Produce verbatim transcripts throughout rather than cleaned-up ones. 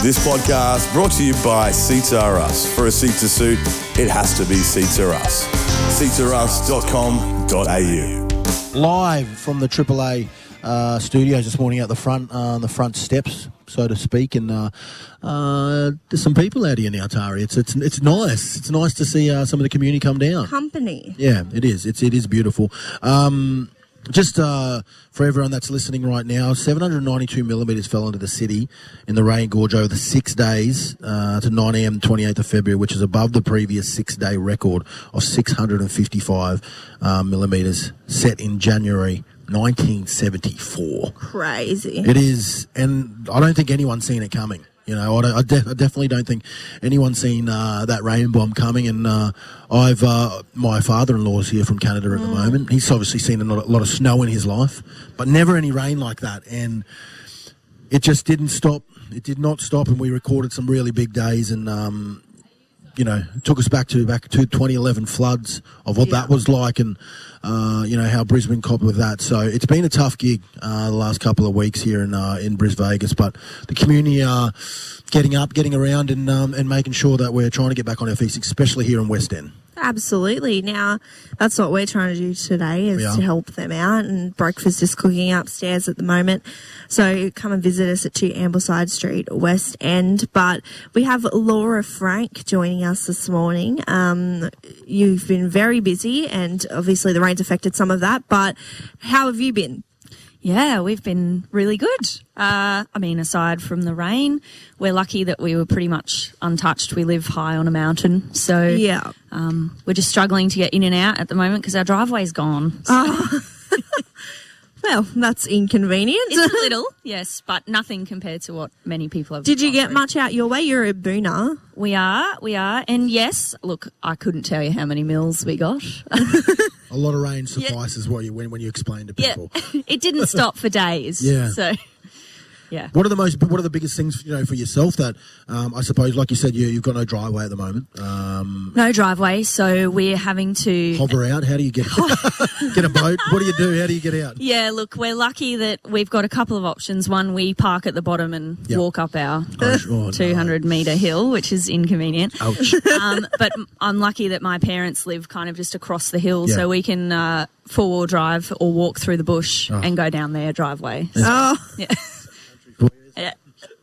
This podcast brought to you by Seats R Us. For a seat to suit, it has to be Seats R Us. seats r us dot com dot a u. Live from the Triple A uh, studios this morning out the front, uh, the front steps, so to speak, and uh, uh, there's some people out here now, Tari. It's it's it's nice. It's nice to see uh, some of the community come down. Company. Yeah, it is. It's it is beautiful. Um, Just uh, for everyone that's listening right now, seven hundred ninety-two millimetres fell into the city in the Rain Gorge over the six days uh, to nine a m twenty-eighth of February, which is above the previous six-day record of six hundred fifty-five uh, millimetres set in January nineteen seventy-four. Crazy. It is, and I don't think anyone's seen it coming. You know, I, don't, I, de- I definitely don't think anyone's seen uh, that rain bomb coming. And uh, I've uh, my father-in-law's here from Canada at mm. the moment. He's obviously seen a lot, a lot of snow in his life, but never any rain like that. And it just didn't stop. It did not stop. And we recorded some really big days. And um, you know, it took us back to back to twenty eleven floods of what yeah. that was like, and uh, you know how Brisbane coped with that. So it's been a tough gig uh, the last couple of weeks here in uh, in Bris Vegas, but the community are getting up, getting around, and um, and making sure that we're trying to get back on our feet, especially here in West End. Absolutely. Now, that's what we're trying to do today, is to help them out, and breakfast is cooking upstairs at the moment. So come and visit us at two Ambleside Street, West End. But we have Laura Frank joining us this morning. Um, you've been very busy, and obviously the rain's affected some of that, but how have you been? Yeah, we've been really good. Uh, I mean, aside from the rain, we're lucky that we were pretty much untouched. We live high on a mountain, so yeah, um, we're just struggling to get in and out at the moment because our driveway's gone. So. Oh. Well, that's inconvenient. It's a little, yes, but nothing compared to what many people have. Did you get through. much out your way? You're a booner. We are, we are. And yes, look, I couldn't tell you how many mils we got. A lot of rain suffices yeah. what you when, when you explain to people. Yeah. It didn't stop for days. Yeah. So, yeah. What are the most? What are the biggest things, you know, for yourself that um, I suppose, like you said, you, you've got no driveway at the moment. Um, no driveway, so we're having to hover out. How do you get get a boat? What do you do? How do you get out? Yeah, look, we're lucky that we've got a couple of options. One, we park at the bottom and yep. walk up our oh, oh, two hundred no. metre hill, which is inconvenient. Ouch. Um, but I'm lucky that my parents live kind of just across the hill, yep. so we can uh, four-wheel drive or walk through the bush oh. and go down their driveway. So, oh, yeah. Yeah.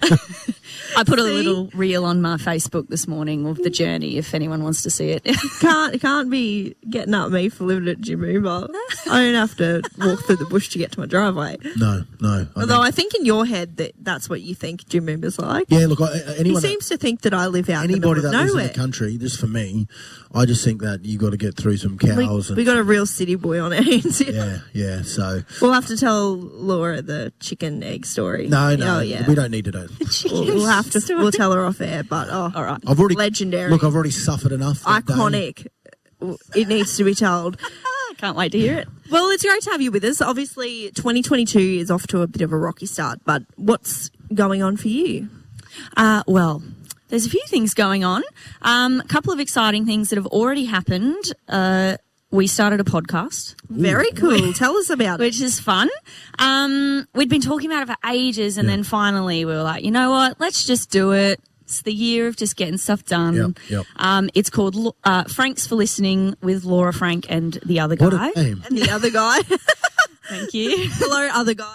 I put a little reel on my Facebook this morning of the journey if anyone wants to see it. can't can't be getting up me for living at Jimboomba. I don't have to walk through the bush to get to my driveway. No, no. I Although mean, I think in your head that that's what you think Jimboomba's like. Yeah, look, I, anyone he seems to think that I live out anybody in the that middle of lives nowhere. in the country, just for me, I just think that you got to get through some cows. We, and we got a real city boy on our hands here. Yeah, yeah. So we'll have to tell Laura the chicken egg story. No, no, oh, yeah. we don't need to do. We'll, we'll have to. We'll tell her off air. But oh, all right. I've already legendary. Look, I've already suffered enough. Iconic. Day. It needs to be told. Can't wait to hear it. Well, it's great to have you with us. Obviously, twenty twenty-two is off to a bit of a rocky start, but what's going on for you? Uh, well, there's a few things going on. Um, a couple of exciting things that have already happened. Uh, we started a podcast. Very cool. Tell us about it. Which is fun. Um, we'd been talking about it for ages, and yeah. then finally we were like, you know what? Let's just do it. It's the year of just getting stuff done. Yep, yep. Um, it's called uh, Franks for Listening with Laura Frank and the other guy. What a name. And the other guy. Thank you. Hello, other guy.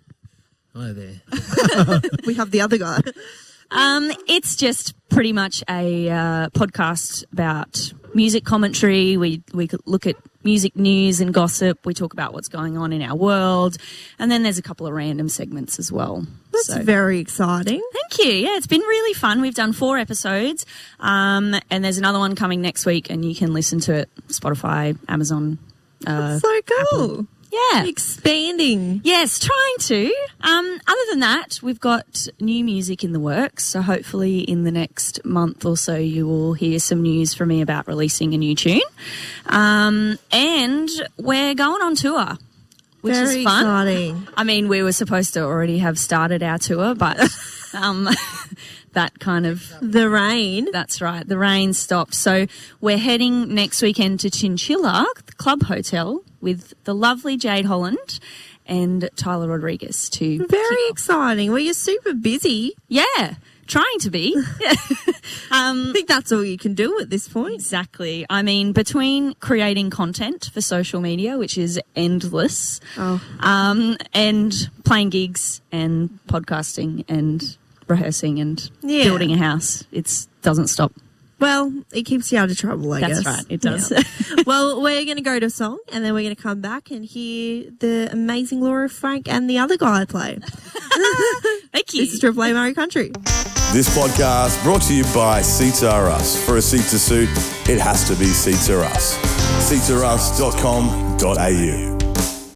Hi there. We have the other guy. Um, it's just pretty much a uh, podcast about music commentary. We we look at music news and gossip. We talk about what's going on in our world. And then there's a couple of random segments as well. That's so very exciting. Thank you. Yeah, it's been really fun. We've done four episodes. Um, and there's another one coming next week, and you can listen to it Spotify, Amazon. Uh, That's so cool. Apple. Yeah. Expanding. Yes, trying to. Um, other than that, we've got new music in the works. So hopefully in the next month or so you will hear some news from me about releasing a new tune. Um, and we're going on tour, which Very is fun. Exciting. I mean, we were supposed to already have started our tour, but um, that kind of... The rain. That's right. The rain stopped. So we're heading next weekend to Chinchilla, the Club Hotel, with the lovely Jade Holland and Tyler Rodriguez to Very exciting. Well, you're super busy. Yeah. Trying to be. um, I think that's all you can do at this point. Exactly. I mean, between creating content for social media, which is endless, Oh. um, and playing gigs and podcasting and rehearsing and Yeah. building a house, it doesn't stop. Well, it keeps you out of trouble, I That's guess. right, it does. Yeah. Well, we're going to go to a song, and then we're going to come back and hear the amazing Laura Frank and the other guy play. Thank you. This is Triple A Murray Country. This podcast brought to you by Seats Are Us. For a seat to suit, it has to be Seats Are Us. seats are us dot com dot a u